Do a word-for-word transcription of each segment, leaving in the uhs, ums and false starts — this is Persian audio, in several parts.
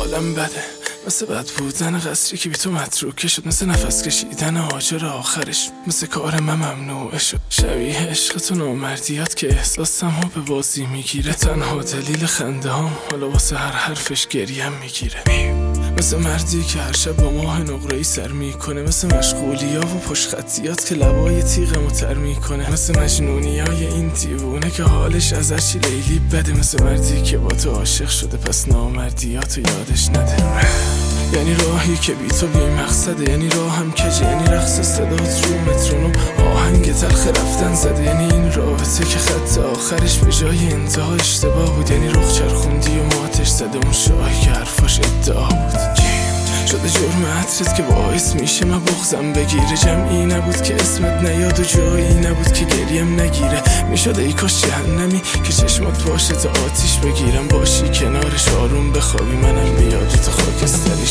حالم بده، مثل بد بودن قصری که بی تو متروکه شد، مثل نفس کشیدن آجر آخرش، مثل کار من ممنوعه شد. شبیه عشق تو نامردیات که احساسم ها به بازی میگیره، تنها دلیل خنده هم حالا واسه هر حرفش گریم میگیره. مثل مردی که هر شب با ماه نقره‌ای سر میکنه، مثل مشغولیا و پشت خطیات که لبای تیغمو تر میکنه، مثل مجنونیای این دیوونه که حالش از هرچی لیلی بده، مثل مردی که با تو عاشق شده پس نامردیاتو یادش نده. یعنی راهی که بی تو بی مقصده، یعنی راهم کجه، یعنی رقص صدات رو مترونوم آهنگ تلخ رفتن زده، یعنی این رابطه که خط آخرش به جای انتها اشتباه بود، یعنی رخ چرخوندی و ماتش زده اون شاهی که حرفاش ادعا بود. شده جرم عطرت که باعث میشه من بغضم بگیره، جمعی نبود که اسمت نیاد و جایی نبود که گریم نگیره. میشد ای کاش جهنمی که چشمات باشه تا آتیش بگیرم، باشی کنارش آروم بخوابی منم بیاد تو خاکستریش.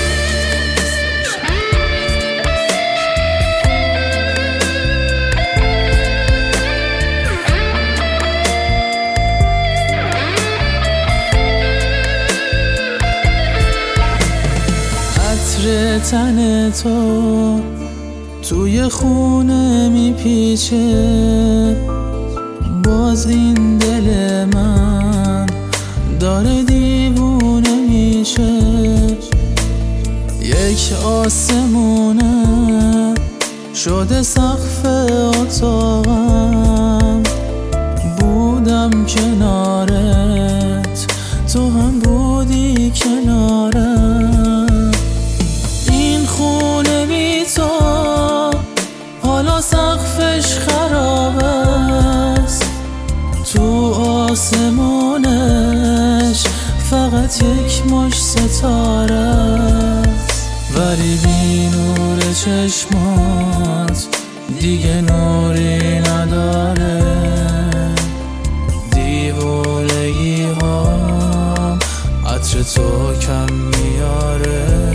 تن تو توی خونه میپیچه، باز این دل من داره دیوونه میشه. یک آسمونه شده سقف اتاقم، بودم کنارت تو هم بودی کنارم. خونه بی تو حالا سقفش خراب است، تو آسمونش فقط یک مش ستاره است، ولی بی نور چشمات دیگه نوری نداره. دیوونگی ها عطر تو کم میاره.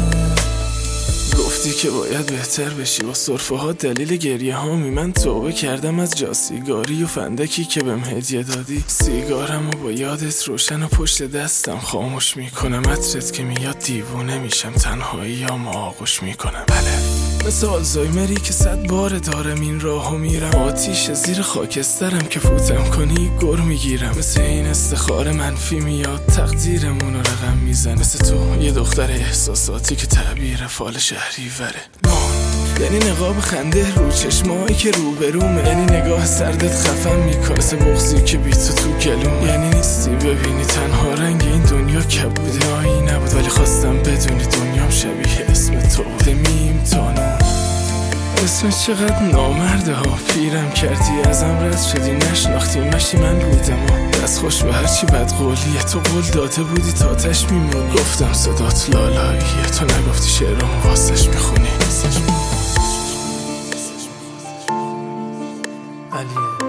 گفتی که باید بهتر بشی با سرفه ها دلیل گریه هامی، من توبه کردم از جا سیگاری و فندکی که بهم هدیه دادی. سیگارم و با یادت روشن و پشت دستم خاموش میکنم، عطرت که میاد دیوونه میشم، تنهایی هم آغوش میکنم. بله مثل آلزایمری که صد بار دارم این راهو میرم، آتیش زیر خاکسترم که فوتم کنی گر میگیرم. مثل این استخاره منفی میاد تقدیرمون رو رقم میزن، مثل تو یه دختر احساساتی که تعبیر فال شهری وره. یعنی نقاب خنده رو چشمایی که روبرومه، یعنی نگاه سردت خفم میکنه، مثل بغضی که بی تو تو گلوم. یعنی نیستی ببینی تنها رنگ این دنیا کبوده آیی نبود، ولی خواستم بدونی دنیام شبیه اسم تو بوده. میم تانون اسمت چقدر نامرده ها، پیرم کردی ازم رد شدی، نشناختی مشی من بودم ها. دست خوش به هرچی بد قولیه، تو قول داده بودی تاتش میمونی. گفتم صدات لالاییه، تو نگفتی شعرامو واسش میخونی. علیه